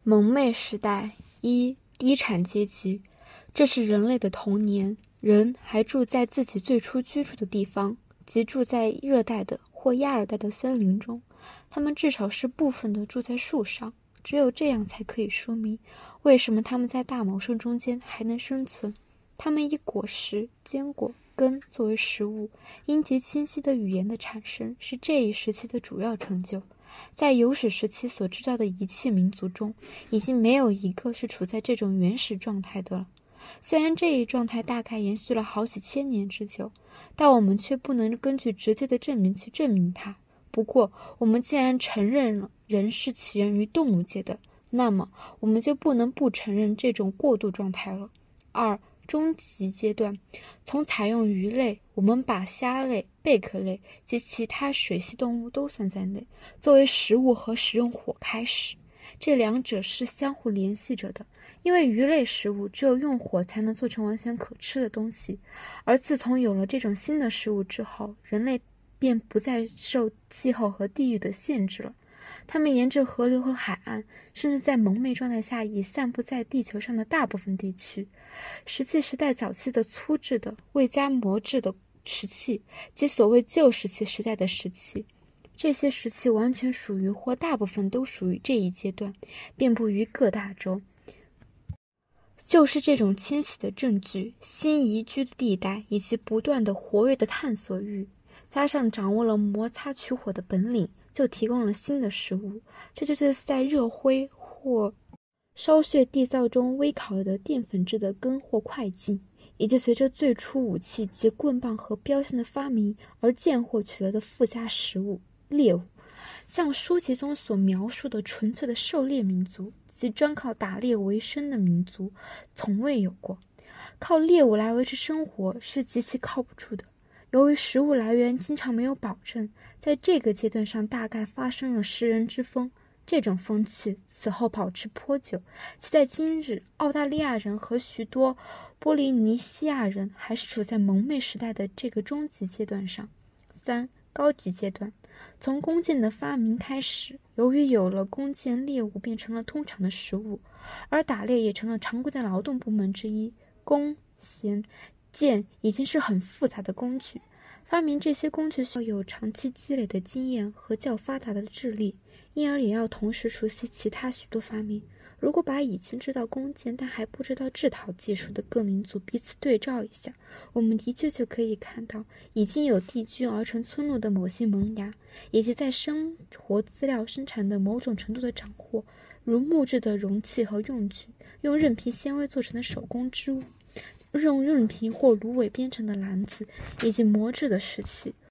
蒙昧时代一，低产阶级。这是人类的童年，人还住在自己最初居住的地方，即住在热带的或亚热带的森林中。他们至少是部分的住在树上，只有这样才可以说明为什么他们在大茂盛中间还能生存。他们以果实、坚果、根作为食物，音节清晰的语言的产生是这一时期的主要成就。在有史时期所知道的一切民族中，已经没有一个是处在这种原始状态的了。虽然这一状态大概延续了好几千年之久，但我们却不能根据直接的证明去证明它。不过，我们既然承认了人是起源于动物界的，那么我们就不能不承认这种过渡状态了。二、终极阶段，从采用鱼类，我们把虾类、贝壳类及其他水栖动物都算在内，作为食物和使用火开始。这两者是相互联系着的，因为鱼类食物只有用火才能做成完全可吃的东西，而自从有了这种新的食物之后，人类便不再受气候和地域的限制了。它们沿着河流和海岸，甚至在蒙昧状态下已散布在地球上的大部分地区。石器时代早期的粗制的、未加磨制的石器，即所谓旧石器时代的石器，这些石器完全属于或大部分都属于这一阶段，遍布于各大洲。就是这种迁徙的证据、新移居的地带以及不断的活跃的探索欲，加上掌握了摩擦取火的本领，就提供了新的食物。这就是在热灰或烧血缔造中微烤的淀粉质的根或块茎，以及随着最初武器及棍棒和标线的发明而见获取得的附加食物猎物。像书籍中所描述的纯粹的狩猎民族及专靠打猎为生的民族从未有过。靠猎物来维持生活是极其靠不住的，由于食物来源经常没有保证，在这个阶段上大概发生了食人之风。这种风气此后保持颇久，其在今日澳大利亚人和许多波利尼西亚人还是处在蒙昧时代的这个终极阶段上。三、高级阶段，从弓箭的发明开始，由于有了弓箭，猎物变成了通常的食物，而打猎也成了常规的劳动部门之一。弓、弦、箭已经是很复杂的工具，发明这些工具需要有长期积累的经验和较发达的智力，因而也要同时熟悉其他许多发明。如果把已经知道弓箭但还不知道制陶技术的各民族彼此对照一下，我们的确就可以看到已经有地居而成村落的某些萌芽，以及在生活资料生产的某种程度的掌握，如木质的容器和用具，用韧皮纤维做成的手工织物，用韧皮或芦苇编成的篮子，以及磨制的石器。